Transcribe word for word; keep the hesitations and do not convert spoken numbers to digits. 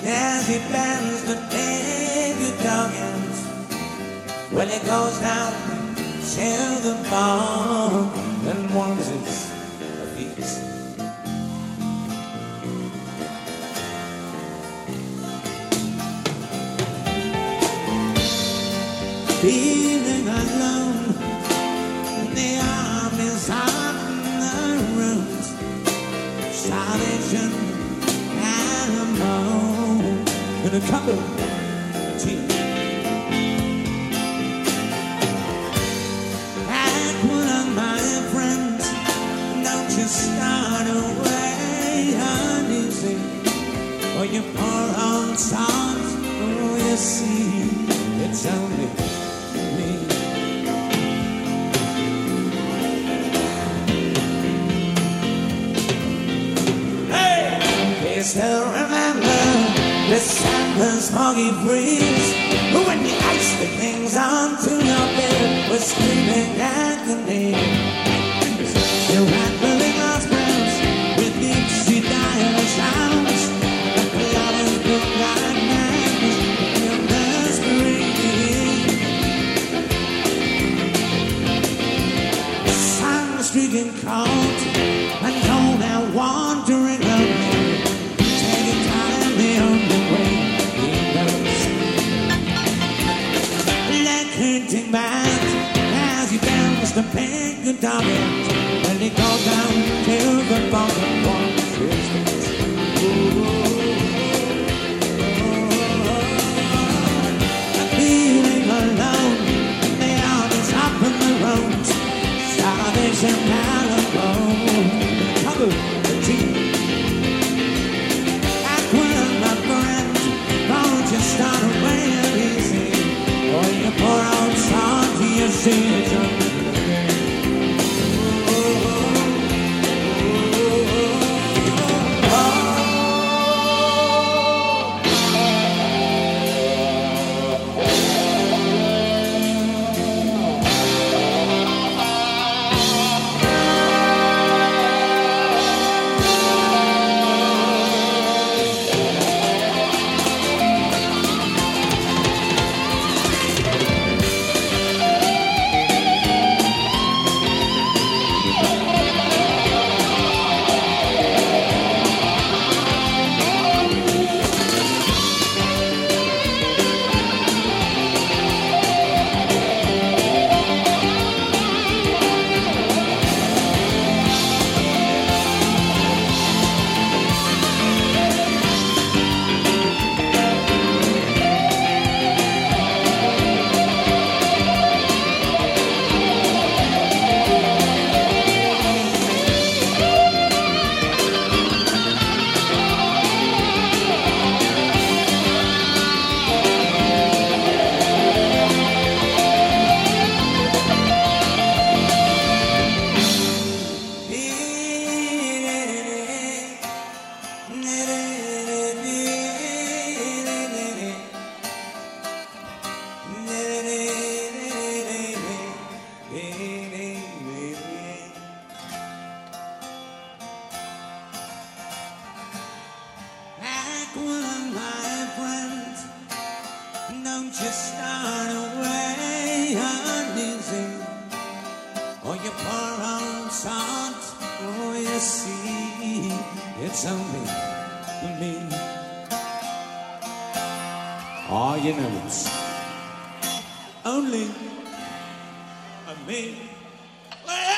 as he bends the big doggies. Well, he goes down to the bar and warms his feet. Feeling alone, the army's on the road. Salvation and a moan in a cup of tea. Like one of my friends, don't you start away uneasy, or you pour on salt. Oh, you see, it's only me. You still remember December's foggy breeze, when you iced the things onto your bed was screaming agony. You're rattling our spreads with deep-sea dire sounds, the flowers look like madness in your masquerade. The sun streaking cold and cold and wandering out. Back as he bends the pink guitar, and he goes down to the bottom one of his feet. Feeling alone, the armies up in the road, salvation and alone, cover the tea. Like one my friends, don't you start away easy, or you pour out salt to your signature. Don't you start away uneasy, or you pour on salt. Oh, you see, it's only me. Oh, you know it's only me.